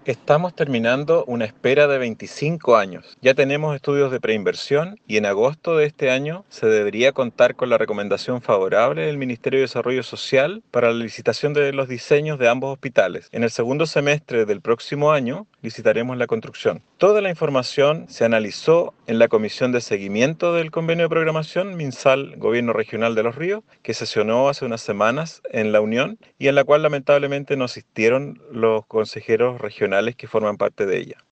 Estamos terminando una espera de 25 años. Ya tenemos estudios de preinversión y en agosto de este año se debería contar con la recomendación favorable del Ministerio de Desarrollo Social para la licitación de los diseños de ambos hospitales. En el segundo semestre del próximo año licitaremos la construcción. Toda la información se analizó en la Comisión de Seguimiento del Convenio de Programación MinSal Gobierno Regional de Los Ríos, que sesionó hace unas semanas en la Unión y en la cual lamentablemente no asistieron los consejeros regionales que forman parte de ella.